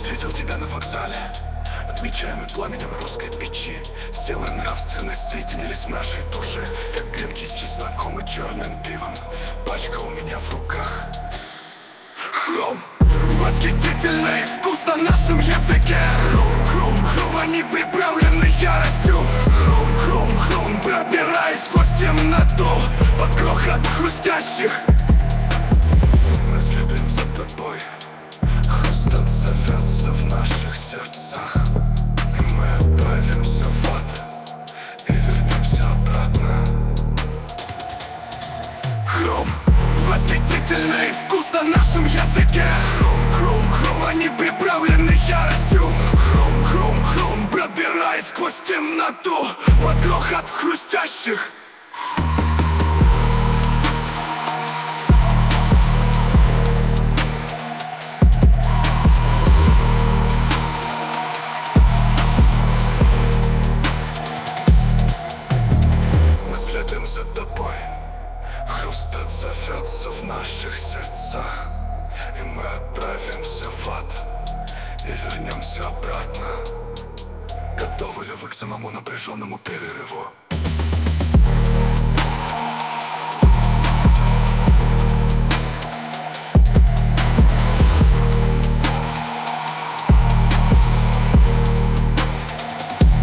встретил тебя на вокзале, отмечаемый пламенем русской печи. Сила и нравственность соединились в нашей душе, как гренки с чесноком и черным пивом. Пачка у меня в руках. Хром, восхитительно и вкусно на нашем языке. Хрум, хрум, хрум, они приправлены яростью. Хрум, хрум, хрум, пробираясь сквозь темноту под грохот хрустящих. Мы следуем за тобой, хруст отзовется в наших сердцах. И мы отправимся в ад и вернемся обратно. Хрум, восхитительно и вкусно на нашем языке. Хрум, хрум, хрум, они приправлены яростью. Хрум, хрум, хрум, пробираясь сквозь темноту под грохот хрустящих. Мы следуем за тобой, хруст отзовется в наших сердцах. И мы отправимся в ад и вернемся обратно. Готовы ли вы к самому напряженному перерыву?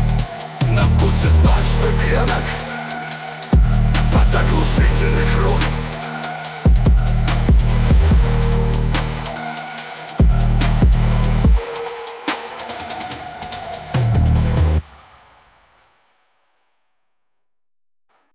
На вкус чесночных гренок под оглушительный хруст.